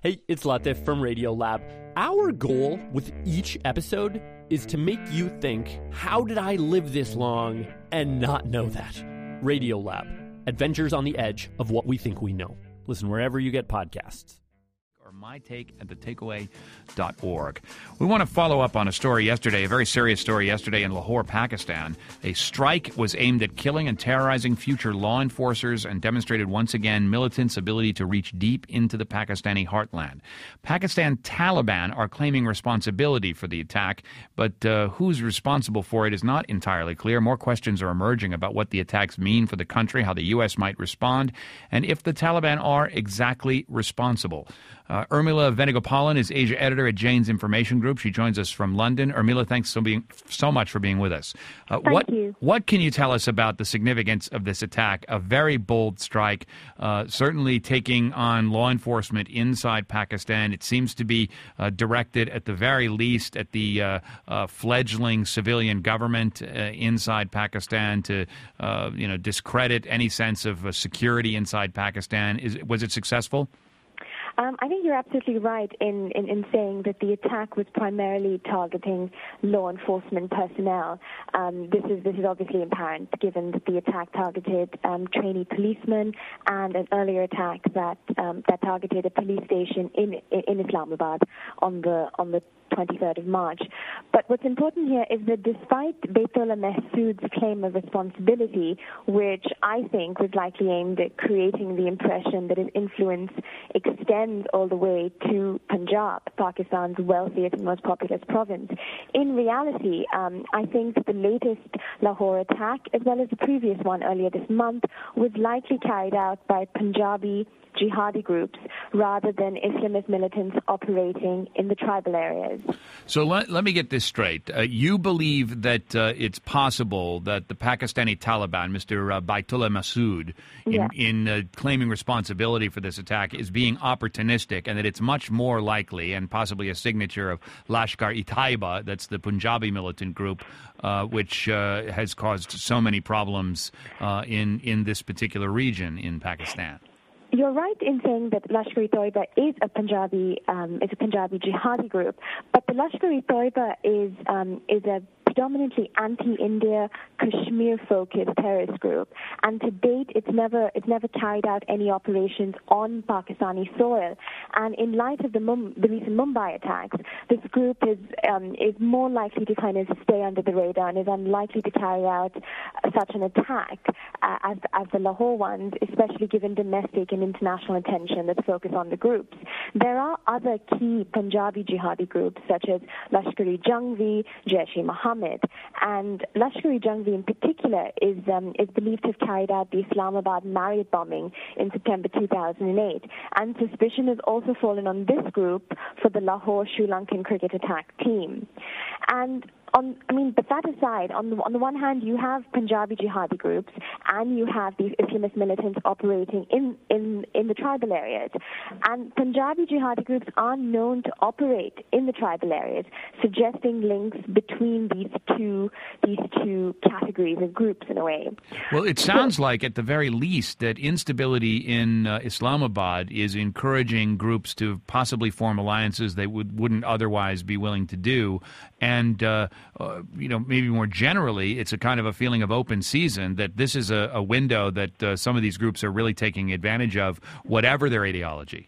Hey, it's Latif from Radiolab. Our goal with each episode is to make you think, how did I live this long and not know that? Radiolab, adventures on the edge of what we think we know. Listen wherever you get podcasts. Or mytake@thetakeaway.org. We want to follow up on a story yesterday, a very serious story yesterday in Lahore, Pakistan. A strike was aimed at killing and terrorizing future law enforcers and demonstrated once again militants' ability to reach deep into the Pakistani heartland. Pakistan Taliban are claiming responsibility for the attack, but who's responsible for it is not entirely clear. More questions are emerging about what the attacks mean for the country, how the U.S. might respond, and if the Taliban are exactly responsible. Urmila Venugopalan is Asia editor at Jane's Information Group. She joins us from London. Urmila, thanks so much for being with us. Thank you. What can you tell us about the significance of this attack? A very bold strike, certainly taking on law enforcement inside Pakistan. It seems to be directed at the very least at the fledgling civilian government inside Pakistan to discredit any sense of security inside Pakistan. Was it successful? I think you're absolutely right in saying that the attack was primarily targeting law enforcement personnel. This is obviously apparent given that the attack targeted trainee policemen and an earlier attack that targeted a police station in Islamabad on the 23rd of March. But what's important here is that despite Baitullah Mahsood's claim of responsibility, which I think was likely aimed at creating the impression that his influence extends all the way to Punjab, Pakistan's wealthiest and most populous province, in reality, I think the latest Lahore attack, as well as the previous one earlier this month, was likely carried out by Punjabi jihadi groups rather than Islamist militants operating in the tribal areas. So let me get this straight. You believe that it's possible that the Pakistani Taliban, Mr. Baitullah Mahsood, in claiming responsibility for this attack is being opportunistic, and that it's much more likely and possibly a signature of Lashkar-e-Taiba, that's the Punjabi militant group, which has caused so many problems in this particular region in Pakistan. You're right in saying that Lashkar-e-Taiba is a Punjabi jihadi group, but the Lashkar-e-Taiba is a predominantly anti-India, Kashmir-focused terrorist group, and to date, it's never carried out any operations on Pakistani soil. And in light of the recent Mumbai attacks, this group is more likely to kind of stay under the radar and is unlikely to carry out such an attack as the Lahore ones, especially given domestic and international attention that's focused on the groups. There are other key Punjabi jihadi groups such as Lashkar-e-Jhangvi, Jaish-e-Mohammed, and Lashkar-e-Jhangvi in particular is believed to have carried out the Islamabad Marriott bombing in September 2008, and suspicion has also fallen on this group for the Lahore Sri Lankan cricket attack team. And but that aside, on the one hand, you have Punjabi jihadi groups, and you have these Islamist militants operating in the tribal areas. And Punjabi jihadi groups are known to operate in the tribal areas, suggesting links between these two categories of groups in a way. Well, it sounds like, at the very least, that instability in Islamabad is encouraging groups to possibly form alliances they wouldn't otherwise be willing to do, and maybe more generally, it's a kind of a feeling of open season, that this is a window that some of these groups are really taking advantage of, whatever their ideology.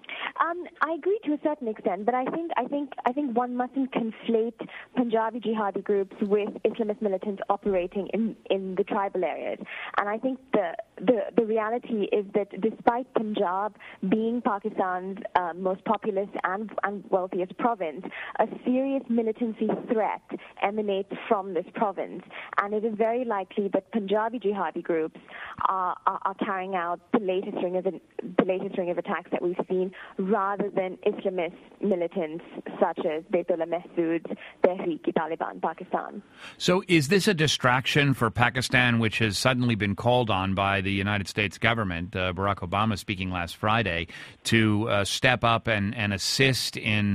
I agree to a certain extent, but I think one mustn't conflate Punjabi jihadi groups with Islamist militants operating in the tribal areas. And I think the reality is that despite Punjab being Pakistan's most populous and wealthiest province, a serious militancy threat emanates from this province, and it is very likely that Punjabi jihadi groups are carrying out the latest string of attacks that we've seen, rather than Islamist militants such as Baitullah Mahsood's Tehreek-e-Taliban Pakistan. So is this a distraction for Pakistan, which has suddenly been called on by the United States government, Barack Obama speaking last Friday, to step up and assist in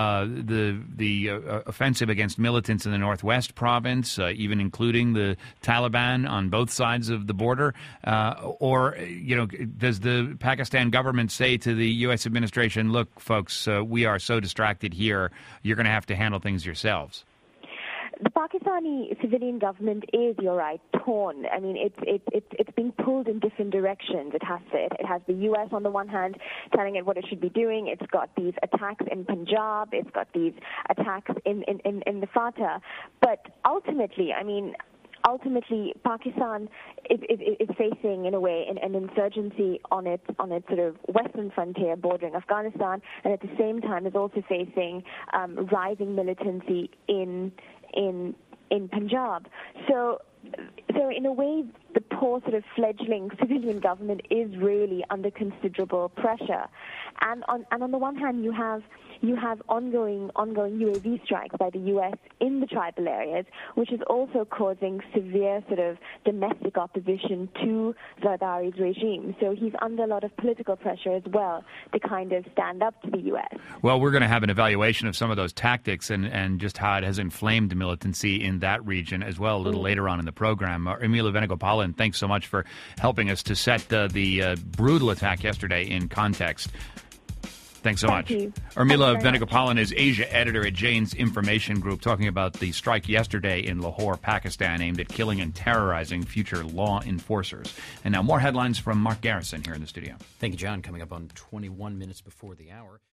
the offensive against militants in the Northwest province, even including the Taliban on both sides of the border? Or does the Pakistan government say to the U.S. administration, administration, look, folks, we are so distracted here, you're going to have to handle things yourselves? The Pakistani civilian government is, you're right, torn. I mean, it's being pulled in different directions. It has the U.S. on the one hand telling it what it should be doing. It's got these attacks in Punjab. It's got these attacks in the FATA. But ultimately, Pakistan is facing, in a way, an insurgency on its sort of western frontier bordering Afghanistan, and at the same time is also facing rising militancy in Punjab. So in a way, the poor sort of fledgling civilian government is really under considerable pressure. And on the one hand, you have ongoing UAV strikes by the U.S. in the tribal areas, which is also causing severe sort of domestic opposition to Zardari's regime. So he's under a lot of political pressure as well to kind of stand up to the U.S. Well, we're going to have an evaluation of some of those tactics and just how it has inflamed militancy in that region as well a little later on in the program. Urmila Venugopalan, thanks so much for helping us to set the brutal attack yesterday in context. Thanks so much. Urmila Venugopalan is Asia editor at Jane's Information Group, talking about the strike yesterday in Lahore, Pakistan, aimed at killing and terrorizing future law enforcers. And now more headlines from Mark Garrison here in the studio. Thank you, John. Coming up on 21 minutes before the hour.